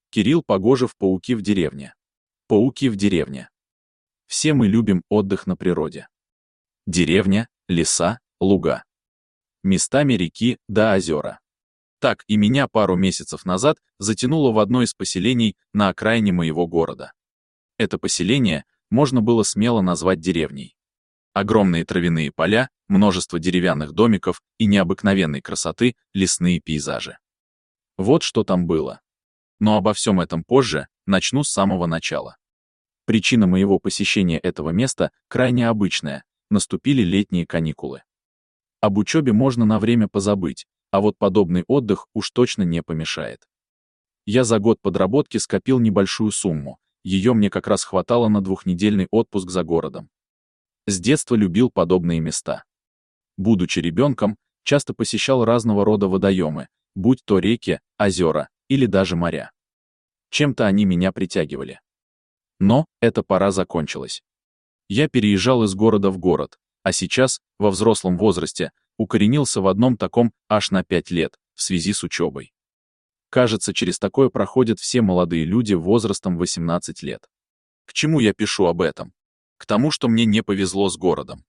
Кирилл Погожев. Пауки в деревне. Пауки в деревне. Все мы любим отдых на природе. Деревня, леса, луга. Местами реки да озера. Так и меня пару месяцев назад затянуло в одно из поселений на окраине моего города. Это поселение можно было смело назвать деревней. Огромные травяные поля, множество деревянных домиков и необыкновенной красоты лесные пейзажи. Вот что там было. Но обо всем этом позже, начну с самого начала. Причина моего посещения этого места крайне обычная – наступили летние каникулы. Об учебе можно на время позабыть, а вот подобный отдых уж точно не помешает. Я за год подработки скопил небольшую сумму, ее мне как раз хватало на двухнедельный отпуск за городом. С детства любил подобные места. Будучи ребенком, часто посещал разного рода водоемы, будь то реки, озера или даже моря. Чем-то они меня притягивали. Но эта пора закончилась. Я переезжал из города в город, а сейчас, во взрослом возрасте, укоренился в одном таком аж на 5 лет, в связи с учебой. Кажется, через такое проходят все молодые люди возрастом 18 лет. К чему я пишу об этом? К тому, что мне не повезло с городом.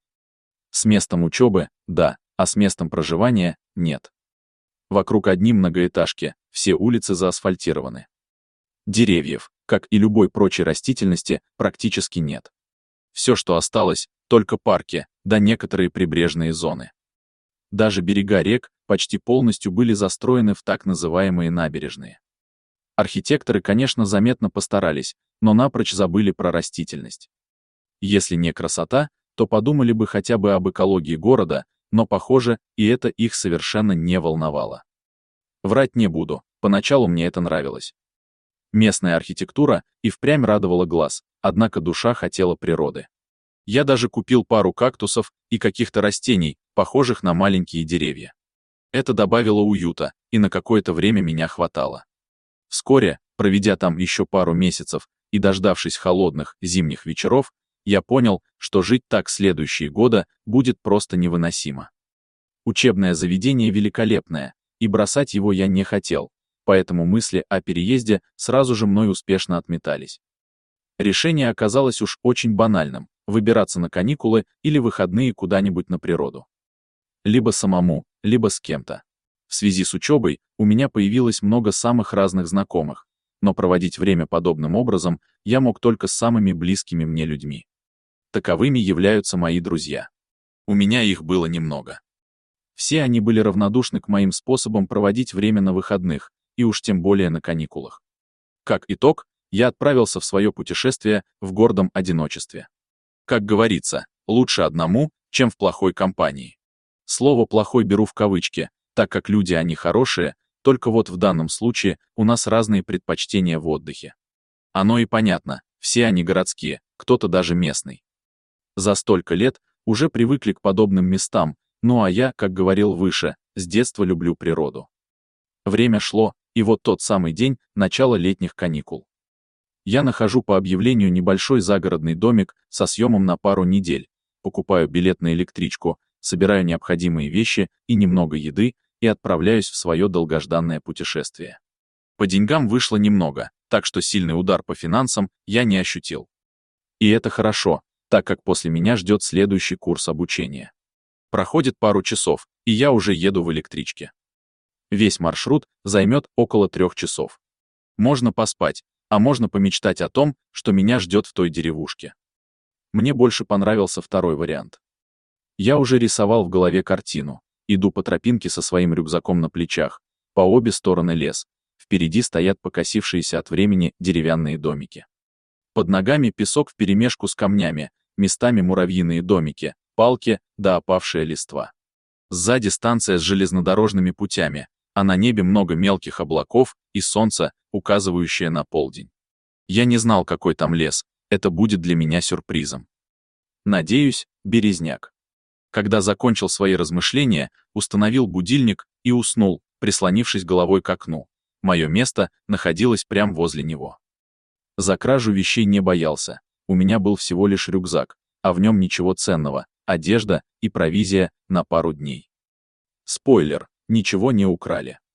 С местом учебы – да, а с местом проживания – нет. Вокруг одни многоэтажки, все улицы заасфальтированы. Деревьев, как и любой прочей растительности, практически нет. Все, что осталось, только парки, да некоторые прибрежные зоны. Даже берега рек почти полностью были застроены в так называемые набережные. Архитекторы, конечно, заметно постарались, но напрочь забыли про растительность. Если не красота, то подумали бы хотя бы об экологии города, но, похоже, и это их совершенно не волновало. Врать не буду, поначалу мне это нравилось. Местная архитектура и впрямь радовала глаз, однако душа хотела природы. Я даже купил пару кактусов и каких-то растений, похожих на маленькие деревья. Это добавило уюта, и на какое-то время меня хватало. Вскоре, проведя там еще пару месяцев и дождавшись холодных зимних вечеров, я понял, что жить так следующие годы будет просто невыносимо. Учебное заведение великолепное, и бросать его я не хотел, поэтому мысли о переезде сразу же мной успешно отметались. Решение оказалось уж очень банальным – выбираться на каникулы или выходные куда-нибудь на природу. Либо самому, либо с кем-то. В связи с учебой у меня появилось много самых разных знакомых, но проводить время подобным образом я мог только с самыми близкими мне людьми. Таковыми являются мои друзья. У меня их было немного. Все они были равнодушны к моим способам проводить время на выходных, и уж тем более на каникулах. Как итог, я отправился в свое путешествие в гордом одиночестве. Как говорится, лучше одному, чем в плохой компании. Слово «плохой» беру в кавычки, так как люди они хорошие, только вот в данном случае у нас разные предпочтения в отдыхе. Оно и понятно, все они городские, кто-то даже местный. За столько лет уже привыкли к подобным местам, ну а я, как говорил выше, с детства люблю природу. Время шло, и вот тот самый день начала летних каникул. Я нахожу по объявлению небольшой загородный домик со съемом на пару недель, покупаю билет на электричку, собираю необходимые вещи и немного еды и отправляюсь в свое долгожданное путешествие. По деньгам вышло немного, так что сильный удар по финансам я не ощутил. И это хорошо, так как после меня ждет следующий курс обучения. Проходит пару часов, и я уже еду в электричке. Весь маршрут займет около 3 часов. Можно поспать, а можно помечтать о том, что меня ждет в той деревушке. Мне больше понравился второй вариант. Я уже рисовал в голове картину. Иду по тропинке со своим рюкзаком на плечах, по обе стороны лес, впереди стоят покосившиеся от времени деревянные домики. Под ногами песок вперемешку с камнями, местами муравьиные домики, палки да опавшая листва. Сзади станция с железнодорожными путями, а на небе много мелких облаков и солнце, указывающее на полдень. Я не знал, какой там лес, это будет для меня сюрпризом. Надеюсь, березняк. Когда закончил свои размышления, установил будильник и уснул, прислонившись головой к окну. Мое место находилось прямо возле него. За кражу вещей не боялся, у меня был всего лишь рюкзак, а в нем ничего ценного, одежда и провизия на пару дней. Спойлер, ничего не украли.